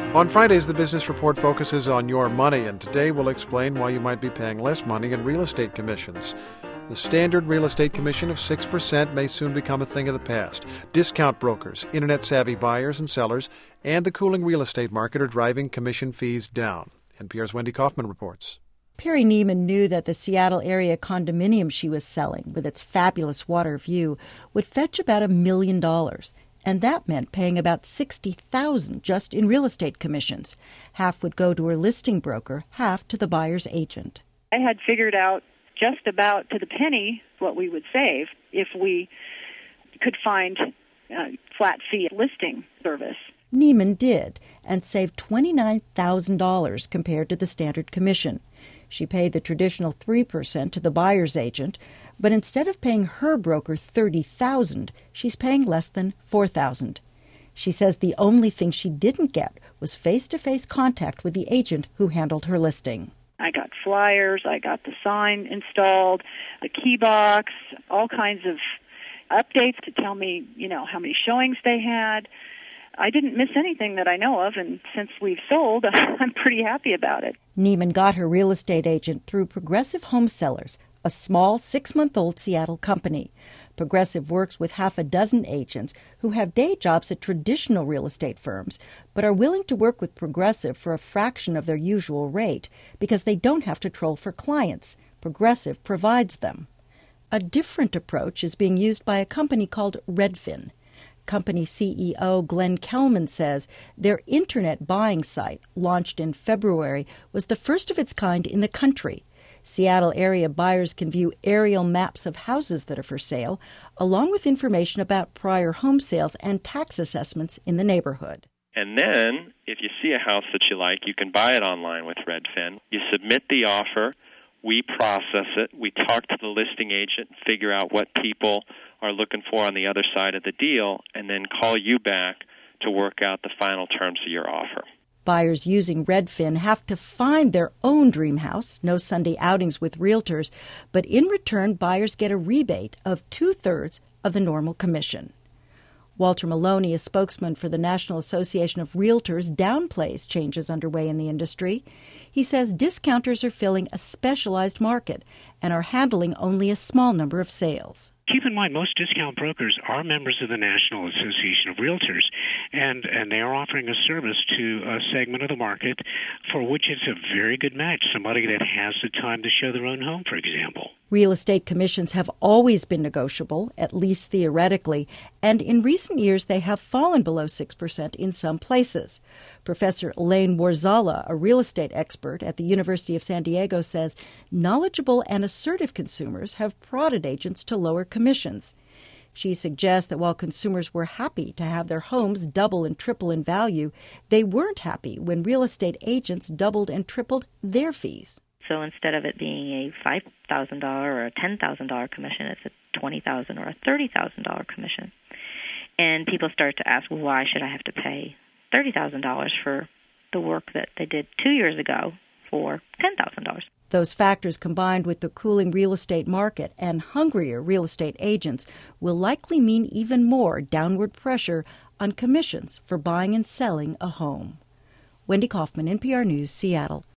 On Fridays, the Business Report focuses on your money, and today we'll explain why you might be paying less money in real estate commissions. The standard real estate commission of 6% may soon become a thing of the past. Discount brokers, internet-savvy buyers and sellers, and the cooling real estate market are driving commission fees down. NPR's Wendy Kaufman reports. Perry Neiman knew that the Seattle area condominium she was selling, with its fabulous water view, would fetch about $1 million. And that meant paying about $60,000 just in real estate commissions. Half would go to her listing broker, half to the buyer's agent. I had figured out just about to the penny what we would save if we could find a flat-fee listing service. Neiman did, and saved $29,000 compared to the standard commission. She paid the traditional 3% to the buyer's agent, but instead of paying her broker $30,000, she's paying less than $4,000. She says the only thing she didn't get was face-to-face contact with the agent who handled her listing. I got flyers, I got the sign installed, the key box, all kinds of updates to tell me, how many showings they had. I didn't miss anything that I know of, and since we've sold, I'm pretty happy about it. Neiman got her real estate agent through Progressive Home Sellers, a small 6-month-old Seattle company. Progressive works with half a dozen agents who have day jobs at traditional real estate firms, but are willing to work with Progressive for a fraction of their usual rate because they don't have to troll for clients. Progressive provides them. A different approach is being used by a company called Redfin. Company CEO Glenn Kelman says their internet buying site, launched in February, was the first of its kind in the country. Seattle area buyers can view aerial maps of houses that are for sale, along with information about prior home sales and tax assessments in the neighborhood. And then, if you see a house that you like, you can buy it online with Redfin. You submit the offer, we process it, we talk to the listing agent, figure out what people are looking for on the other side of the deal, and then call you back to work out the final terms of your offer. Buyers using Redfin have to find their own dream house, no Sunday outings with realtors, but in return, buyers get a rebate of 2/3 of the normal commission. Walter Maloney, a spokesman for the National Association of Realtors, downplays changes underway in the industry. He says discounters are filling a specialized market and are handling only a small number of sales. Keep in mind, most discount brokers are members of the National Association of Realtors, and they are offering a service to a segment of the market for which it's a very good match, somebody that has the time to show their own home, for example. Real estate commissions have always been negotiable, at least theoretically, and in recent years they have fallen below 6% in some places. Professor Elaine Warzala, a real estate expert at the University of San Diego, says knowledgeable and assertive consumers have prodded agents to lower commissions. She suggests that while consumers were happy to have their homes double and triple in value, they weren't happy when real estate agents doubled and tripled their fees. So instead of it being a $5,000 or a $10,000 commission, it's a $20,000 or a $30,000 commission. And people start to ask, well, why should I have to pay $30,000 for the work that they did 2 years ago for $10,000? Those factors combined with the cooling real estate market and hungrier real estate agents will likely mean even more downward pressure on commissions for buying and selling a home. Wendy Kaufman, NPR News, Seattle.